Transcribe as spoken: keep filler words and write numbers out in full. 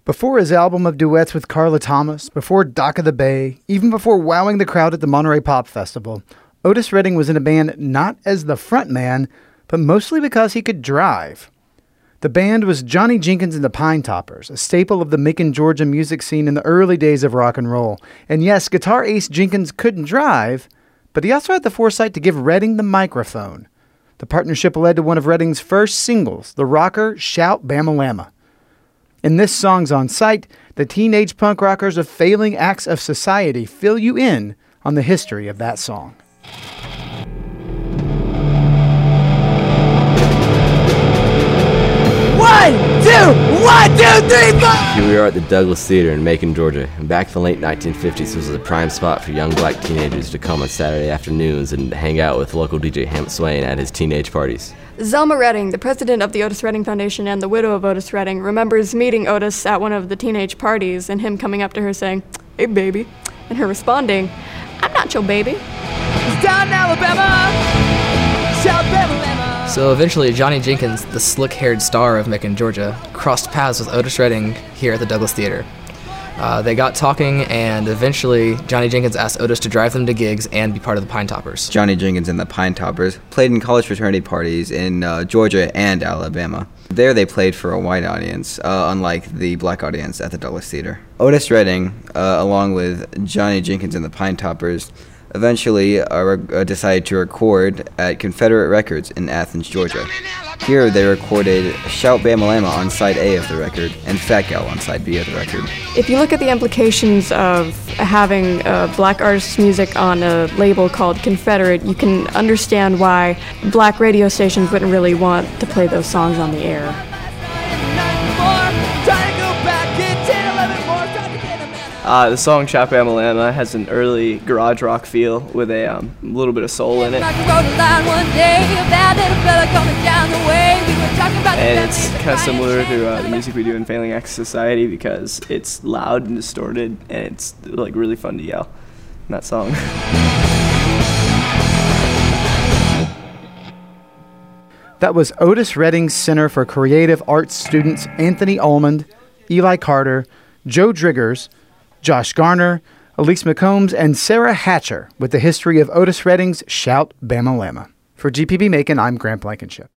Before his album of duets with Carla Thomas, before Dock of the Bay, even before wowing the crowd at the Monterey Pop Festival, Otis Redding was in a band not as the frontman, but mostly because he could drive. The band was Johnny Jenkins and the Pine Toppers, a staple of the Macon, Georgia music scene in the early days of rock and roll. And yes, guitar ace Jenkins couldn't drive, but he also had the foresight to give Redding the microphone. The partnership led to one of Redding's first singles, the rocker Shout Bama-Lama. In this Songs on Sight, the teenage punk rockers of failing acts of society fill you in on the history of that song. One, two, one, two, three, four! Here we are at the Douglas Theater in Macon, Georgia. And back in the late nineteen fifties, this was a prime spot for young black teenagers to come on Saturday afternoons and hang out with local D J Hamp Swain at his teenage parties. Zelma Redding, the president of the Otis Redding Foundation and the widow of Otis Redding, remembers meeting Otis at one of the teenage parties and him coming up to her saying, "Hey, baby," and her responding, "I'm not your baby." It's down in Alabama, Shout Bama-Lama. So eventually, Johnny Jenkins, the slick-haired star of Macon, Georgia, crossed paths with Otis Redding here at the Douglas Theater. Uh, they got talking, and eventually Johnny Jenkins asked Otis to drive them to gigs and be part of the Pine Toppers. Johnny Jenkins and the Pine Toppers played in college fraternity parties in uh, Georgia and Alabama. There they played for a white audience, uh, unlike the black audience at the Douglas Theater. Otis Redding, uh, along with Johnny Jenkins and the Pine Toppers, eventually uh, re- uh, decided to record at Confederate Records in Athens, Georgia. Here they recorded Shout Bama-Lama on side A of the record and Fat Gal on side B of the record. If you look at the implications of having uh, black artists' music on a label called Confederate, you can understand why black radio stations wouldn't really want to play those songs on the air. Uh, the song Shout Bama-Lama has an early garage rock feel with a um, little bit of soul in it. And it's kind of similar to uh, the music we do in Failing Acts of Society because it's loud and distorted and it's like really fun to yell in that song. That was Otis Redding's Center for Creative Arts students Anthony Almond, Eli Carter, Joe Driggers, Josh Garner, Elise McCombs, and Sarah Hatcher with the history of Otis Redding's Shout Bama-Lama. For G P B Macon, I'm Grant Blankenship.